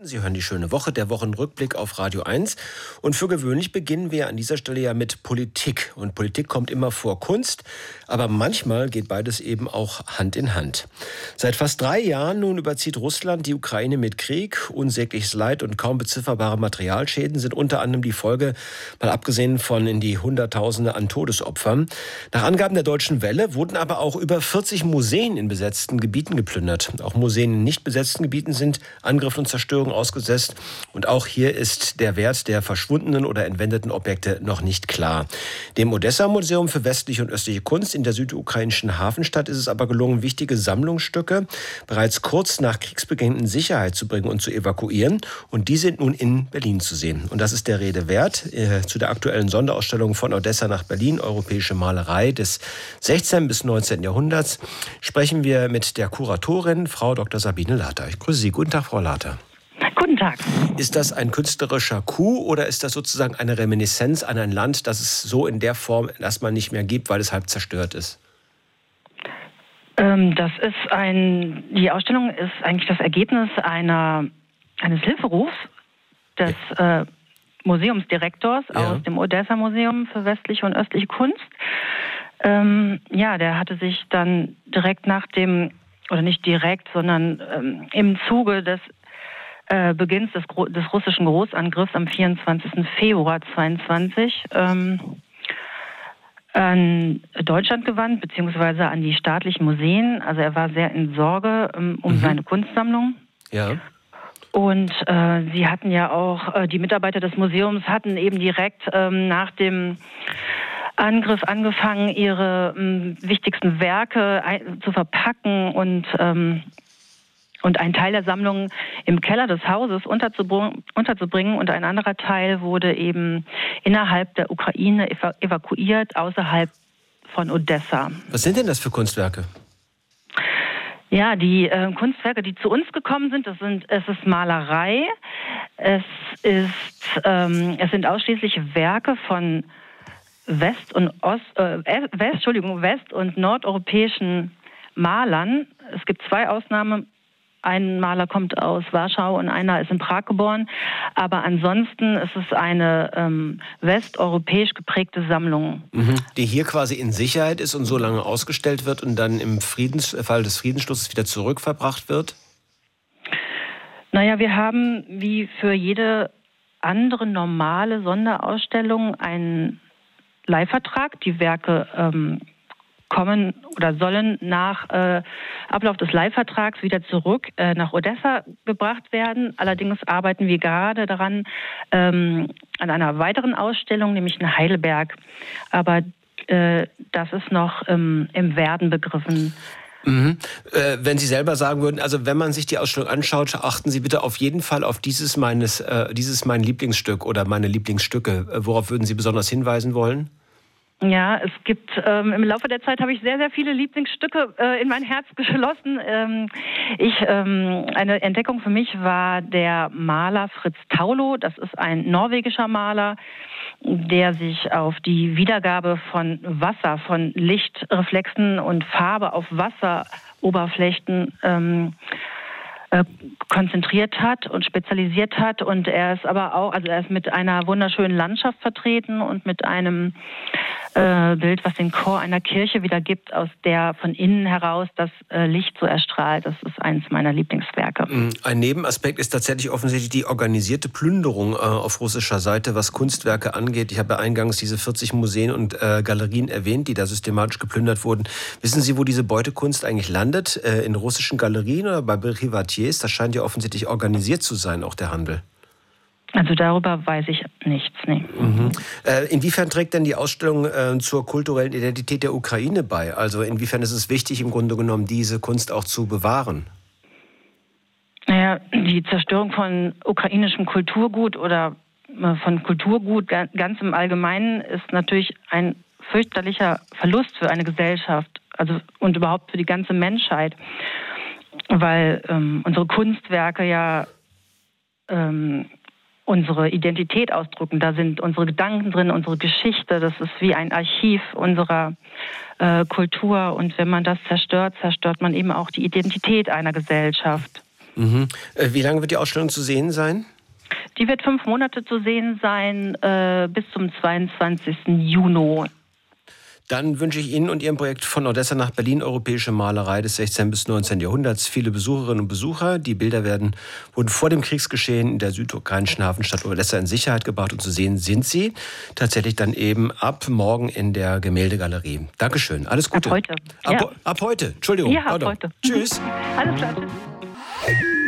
Sie hören die schöne Woche, der Wochenrückblick auf Radio 1. Und für gewöhnlich beginnen wir an dieser Stelle ja mit Politik. Und Politik kommt immer vor Kunst, aber manchmal geht beides eben auch Hand in Hand. Seit fast 3 Jahren nun überzieht Russland die Ukraine mit Krieg. Unsägliches Leid und kaum bezifferbare Materialschäden sind unter anderem die Folge, mal abgesehen von in die Hunderttausende an Todesopfern. Nach Angaben der Deutschen Welle wurden aber auch über 40 Museen in besetzten Gebieten geplündert. Auch Museen in nicht besetzten Gebieten sind Angriff und Zerstörung ausgesetzt. Und auch hier ist der Wert der verschwundenen oder entwendeten Objekte noch nicht klar. Dem Odessa-Museum für westliche und östliche Kunst in der südukrainischen Hafenstadt ist es aber gelungen, wichtige Sammlungsstücke bereits kurz nach Kriegsbeginn in Sicherheit zu bringen und zu evakuieren. Und die sind nun in Berlin zu sehen. Und das ist der Rede wert. Zu der aktuellen Sonderausstellung von Odessa nach Berlin, europäische Malerei des 16. bis 19. Jahrhunderts, sprechen wir mit der Kuratorin, Frau Dr. Sabine Later. Ich grüße Sie. Guten Tag, Frau Later. Guten Tag. Ist das ein künstlerischer Coup oder ist das sozusagen eine Reminiszenz an ein Land, das es so in der Form erstmal nicht mehr gibt, weil es halb zerstört ist? Die Ausstellung ist eigentlich das Ergebnis eines Hilferufs des Museumsdirektors aus dem Odessa-Museum für westliche und östliche Kunst. Der hatte sich dann direkt nach dem, oder nicht direkt, sondern im Zuge des Beginns des russischen Großangriffs am 24. Februar 2022 an Deutschland gewandt, beziehungsweise an die staatlichen Museen. Also er war sehr in Sorge um seine Kunstsammlung. Ja. Und sie hatten ja auch, die Mitarbeiter des Museums hatten eben direkt nach dem Angriff angefangen, ihre wichtigsten Werke zu verpacken und einen Teil der Sammlung im Keller des Hauses unterzubringen und ein anderer Teil wurde eben innerhalb der Ukraine evakuiert, außerhalb von Odessa. Was sind denn das für Kunstwerke? Ja, die Kunstwerke, die zu uns gekommen sind, es ist Malerei, es sind ausschließlich Werke von West- und nordeuropäischen Malern. Es gibt 2 Ausnahmen. Ein Maler kommt aus Warschau und einer ist in Prag geboren. Aber ansonsten ist es eine westeuropäisch geprägte Sammlung. Die hier quasi in Sicherheit ist und so lange ausgestellt wird und dann im Fall des Friedensschlusses wieder zurückverbracht wird? Naja, wir haben wie für jede andere normale Sonderausstellung einen Leihvertrag. Die Werke kommen oder sollen nach Ablauf des Leihvertrags wieder zurück nach Odessa gebracht werden. Allerdings arbeiten wir gerade daran, an einer weiteren Ausstellung, nämlich in Heidelberg. Aber das ist noch im Werden begriffen. Wenn Sie selber sagen würden, also wenn man sich die Ausstellung anschaut, achten Sie bitte auf jeden Fall auf dieses mein Lieblingsstück oder meine Lieblingsstücke. Worauf würden Sie besonders hinweisen wollen? Ja, es gibt im Laufe der Zeit habe ich sehr, sehr viele Lieblingsstücke in mein Herz geschlossen. Eine Entdeckung für mich war der Maler Fritz Thaulow. Das ist ein norwegischer Maler, der sich auf die Wiedergabe von Wasser, von Lichtreflexen und Farbe auf Wasseroberflächen konzentriert hat und spezialisiert hat. Und er ist mit einer wunderschönen Landschaft vertreten und mit einem Bild, was den Chor einer Kirche wiedergibt, aus der von innen heraus das Licht so erstrahlt. Das ist eines meiner Lieblingswerke. Ein Nebenaspekt ist tatsächlich offensichtlich die organisierte Plünderung auf russischer Seite, was Kunstwerke angeht. Ich habe ja eingangs diese 40 Museen und Galerien erwähnt, die da systematisch geplündert wurden. Wissen Sie, wo diese Beutekunst eigentlich landet? In russischen Galerien oder bei Privatiers? Das scheint ja offensichtlich organisiert zu sein, auch der Handel. Also darüber weiß ich nichts, nee. Inwiefern trägt denn die Ausstellung zur kulturellen Identität der Ukraine bei? Also inwiefern ist es wichtig, im Grunde genommen diese Kunst auch zu bewahren? Naja, die Zerstörung von ukrainischem Kulturgut oder von Kulturgut ganz im Allgemeinen ist natürlich ein fürchterlicher Verlust für eine Gesellschaft, also und überhaupt für die ganze Menschheit, weil unsere Kunstwerke ja unsere Identität ausdrücken. Da sind unsere Gedanken drin, unsere Geschichte. Das ist wie ein Archiv unserer Kultur. Und wenn man das zerstört, zerstört man eben auch die Identität einer Gesellschaft. Mhm. Wie lange wird die Ausstellung zu sehen sein? Die wird 5 Monate zu sehen sein, bis zum 22. Juni. Dann wünsche ich Ihnen und Ihrem Projekt von Odessa nach Berlin europäische Malerei des 16. bis 19. Jahrhunderts viele Besucherinnen und Besucher. Die Bilder wurden vor dem Kriegsgeschehen in der südukrainischen Hafenstadt Odessa in Sicherheit gebracht und zu sehen sind sie tatsächlich dann eben ab morgen in der Gemäldegalerie. Dankeschön, alles Gute. Ab heute. Ab heute, Entschuldigung. Ja, ab heute. Tschüss. Alles klar, tschüss.